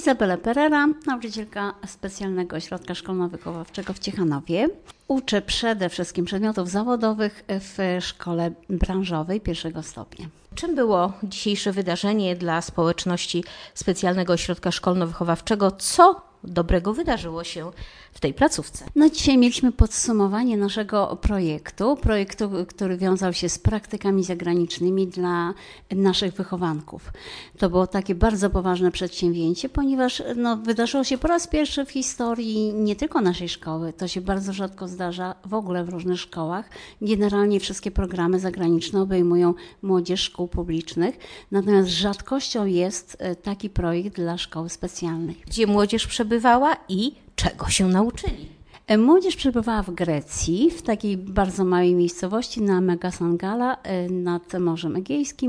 Izabela Perera, nauczycielka Specjalnego Ośrodka Szkolno-Wychowawczego w Ciechanowie. Uczę przede wszystkim przedmiotów zawodowych w szkole branżowej pierwszego stopnia. Czym było dzisiejsze wydarzenie dla społeczności Specjalnego Ośrodka Szkolno-Wychowawczego? Co dobrego wydarzyło się w tej placówce? Dzisiaj mieliśmy podsumowanie naszego projektu, który wiązał się z praktykami zagranicznymi dla naszych wychowanków. To było takie bardzo poważne przedsięwzięcie, ponieważ wydarzyło się po raz pierwszy w historii nie tylko naszej szkoły, to się bardzo rzadko zdarza w ogóle w różnych szkołach. Generalnie wszystkie programy zagraniczne obejmują młodzież szkół publicznych, natomiast rzadkością jest taki projekt dla szkoły specjalnej. Gdzie młodzież przebywała i czego się nauczyli? Młodzież przebywała w Grecji, w takiej bardzo małej miejscowości na Megasangala nad Morzem Egejskim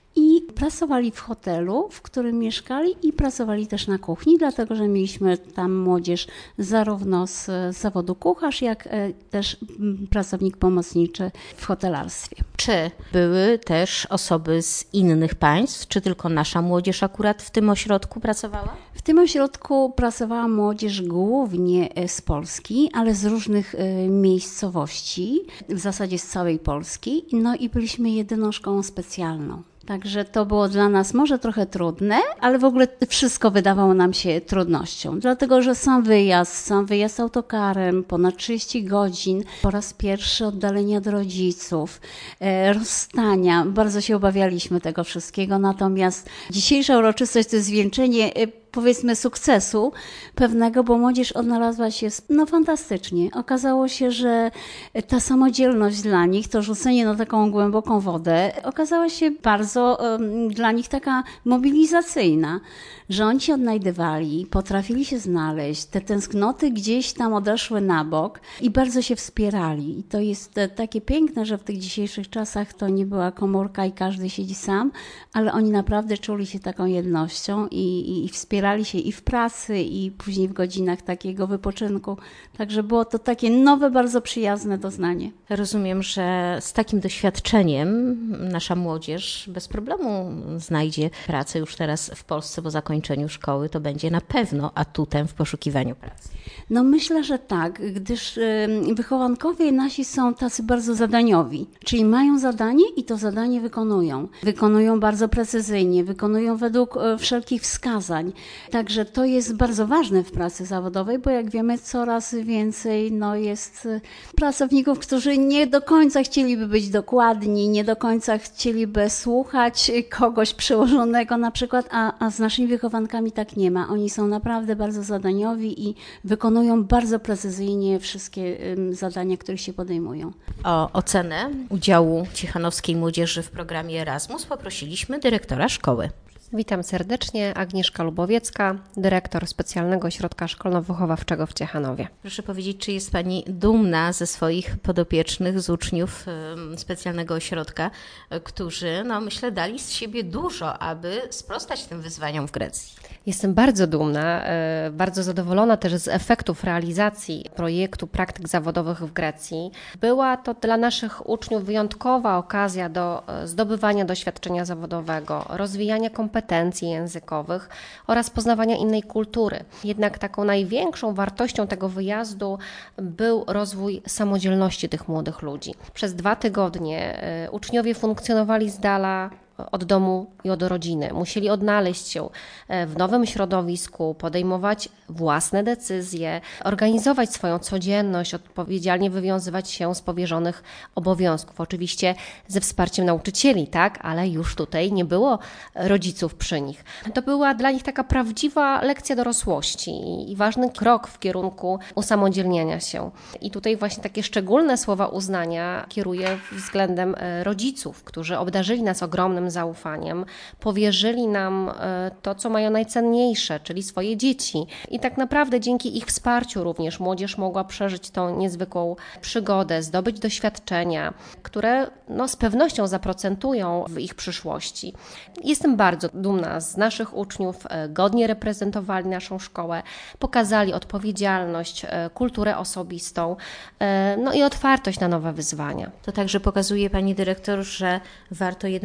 i pracowali w hotelu, w którym mieszkali i pracowali też na kuchni, dlatego że mieliśmy tam młodzież zarówno z zawodu kucharz, jak też pracownik pomocniczy w hotelarstwie. Czy były też osoby z innych państw, czy tylko nasza młodzież akurat w tym ośrodku pracowała? W tym ośrodku pracowała młodzież głównie z Polski, ale z różnych miejscowości, w zasadzie z całej Polski, i byliśmy jedyną szkołą specjalną. Także to było dla nas może trochę trudne, ale w ogóle wszystko wydawało nam się trudnością, dlatego że sam wyjazd autokarem, ponad 30 godzin, po raz pierwszy oddalenia od rodziców, rozstania, bardzo się obawialiśmy tego wszystkiego, natomiast dzisiejsza uroczystość to jest zwieńczenie powiedzmy sukcesu pewnego, bo młodzież odnalazła się fantastycznie. Okazało się, że ta samodzielność dla nich, to rzucenie na taką głęboką wodę, okazała się bardzo dla nich taka mobilizacyjna, że oni się odnajdywali, potrafili się znaleźć, te tęsknoty gdzieś tam odeszły na bok i bardzo się wspierali. I to jest takie piękne, że w tych dzisiejszych czasach to nie była komórka i każdy siedzi sam, ale oni naprawdę czuli się taką jednością i wspierali się i w pracy, i później w godzinach takiego wypoczynku. Także było to takie nowe, bardzo przyjazne doznanie. Rozumiem, że z takim doświadczeniem nasza młodzież bez problemu znajdzie pracę już teraz w Polsce po zakończeniu szkoły. To będzie na pewno atutem w poszukiwaniu pracy. Myślę, że tak, gdyż wychowankowie nasi są tacy bardzo zadaniowi, czyli mają zadanie i to zadanie wykonują. Wykonują bardzo precyzyjnie, wykonują według wszelkich wskazań. Także to jest bardzo ważne w pracy zawodowej, bo jak wiemy, coraz więcej jest pracowników, którzy nie do końca chcieliby być dokładni, nie do końca chcieliby słuchać kogoś przełożonego na przykład, a z naszymi wychowankami tak nie ma. Oni są naprawdę bardzo zadaniowi i wykonują bardzo precyzyjnie wszystkie zadania, których się podejmują. O ocenę udziału ciechanowskiej młodzieży w programie Erasmus poprosiliśmy dyrektora szkoły. Witam serdecznie, Agnieszka Lubowiecka, dyrektor Specjalnego Ośrodka Szkolno-Wychowawczego w Ciechanowie. Proszę powiedzieć, czy jest Pani dumna ze swoich podopiecznych, z uczniów Specjalnego Ośrodka, którzy, myślę, dali z siebie dużo, aby sprostać tym wyzwaniom w Grecji? Jestem bardzo dumna, bardzo zadowolona też z efektów realizacji projektu praktyk zawodowych w Grecji. Była to dla naszych uczniów wyjątkowa okazja do zdobywania doświadczenia zawodowego, rozwijania kompetencji językowych oraz poznawania innej kultury. Jednak taką największą wartością tego wyjazdu był rozwój samodzielności tych młodych ludzi. Przez 2 tygodnie uczniowie funkcjonowali z dala od domu i od rodziny. Musieli odnaleźć się w nowym środowisku, podejmować własne decyzje, organizować swoją codzienność, odpowiedzialnie wywiązywać się z powierzonych obowiązków. Oczywiście ze wsparciem nauczycieli, tak, ale już tutaj nie było rodziców przy nich. To była dla nich taka prawdziwa lekcja dorosłości i ważny krok w kierunku usamodzielniania się. I tutaj właśnie takie szczególne słowa uznania kieruję względem rodziców, którzy obdarzyli nas ogromnym zaufaniem, powierzyli nam to, co mają najcenniejsze, czyli swoje dzieci. I tak naprawdę dzięki ich wsparciu również młodzież mogła przeżyć tą niezwykłą przygodę, zdobyć doświadczenia, które z pewnością zaprocentują w ich przyszłości. Jestem bardzo dumna z naszych uczniów, godnie reprezentowali naszą szkołę, pokazali odpowiedzialność, kulturę osobistą, i otwartość na nowe wyzwania. To także pokazuje Pani dyrektor, że warto jednak prowadzić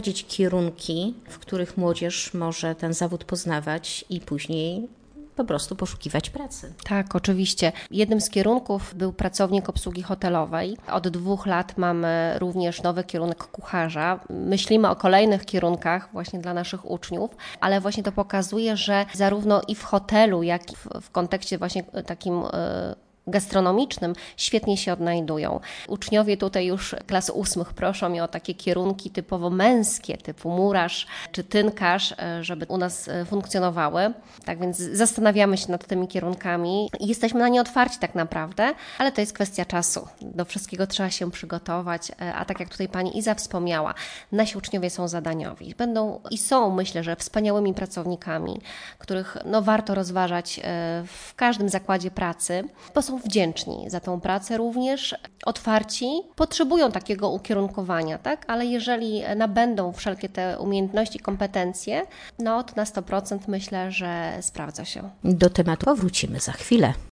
sprawdzić kierunki, w których młodzież może ten zawód poznawać i później po prostu poszukiwać pracy. Tak, oczywiście. Jednym z kierunków był pracownik obsługi hotelowej. Od 2 lat mamy również nowy kierunek kucharza. Myślimy o kolejnych kierunkach właśnie dla naszych uczniów, ale właśnie to pokazuje, że zarówno i w hotelu, jak i w kontekście właśnie takim gastronomicznym świetnie się odnajdują. Uczniowie tutaj już klas 8 proszą mnie o takie kierunki typowo męskie, typu murarz czy tynkarz, żeby u nas funkcjonowały. Tak więc zastanawiamy się nad tymi kierunkami i jesteśmy na nie otwarci tak naprawdę, ale to jest kwestia czasu. Do wszystkiego trzeba się przygotować, a tak jak tutaj pani Iza wspomniała, nasi uczniowie są zadaniowi. Będą i są, myślę, że wspaniałymi pracownikami, których warto rozważać w każdym zakładzie pracy, bo są wdzięczni za tą pracę również, otwarci, potrzebują takiego ukierunkowania, tak? Ale jeżeli nabędą wszelkie te umiejętności, kompetencje, to na 100% myślę, że sprawdza się. Do tematu powrócimy za chwilę.